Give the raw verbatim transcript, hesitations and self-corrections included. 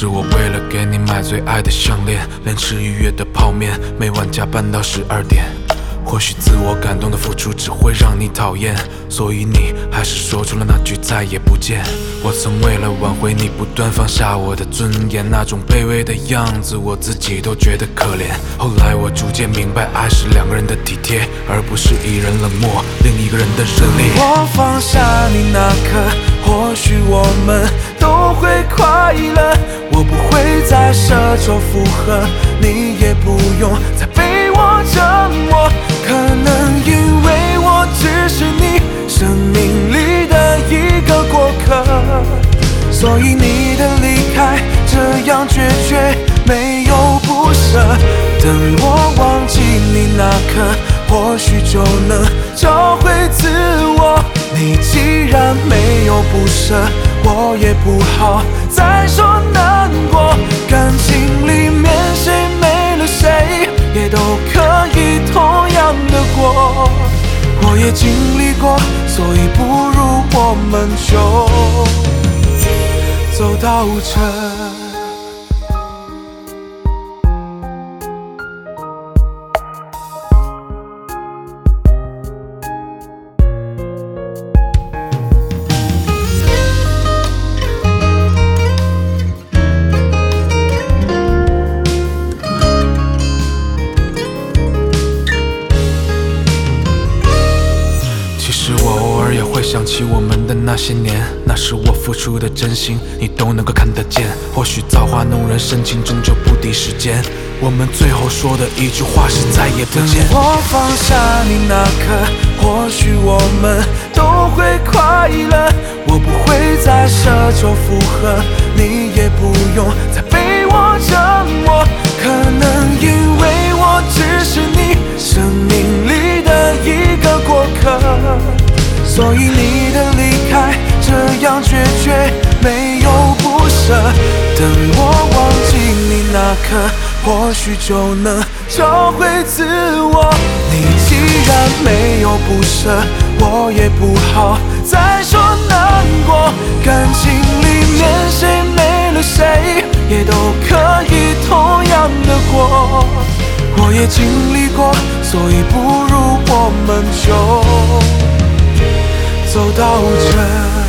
是我为了给你买最爱的项链，连吃愉悦的泡面，每晚加班到十二点。或许自我感动的付出只会让你讨厌，所以你还是说出了那句再也不见。我曾为了挽回你不断放下我的尊严，那种卑微的样子我自己都觉得可怜。后来我逐渐明白，爱是两个人的体贴，而不是一人冷漠另一个人的热烈。 我放下你那刻，或许我们都会快乐。我不会再奢求附和，你也不用再被我折磨。可能因为我只是你生命里的一个过客，所以你的离开这样决绝，没有不舍。等我忘记你那刻，或许就能找回自我。你既然没有不舍，我也不好再说难过。感情里面谁没了谁，也都可以同样的过。我也经历过，所以不如我们就走到这。 其实我偶尔也会想起我们的那些年，那时我付出的真心，你都能够看得见。或许造化弄人，深情终究不敌时间。我们最后说的一句话是再也不见。 等我放下你那刻，或许我们都会快乐。我不会再奢求附和，你也不用再被我折磨。可能因为我只是你生命里的一个过客，所以你的离开这样决绝，没有不舍。等我忘记你那刻，或许就能找回自我。你既然没有不舍，我也不好再说难过。感情里面谁没了谁，也都可以同样的过。我也经历过，所以不如我们就走到这。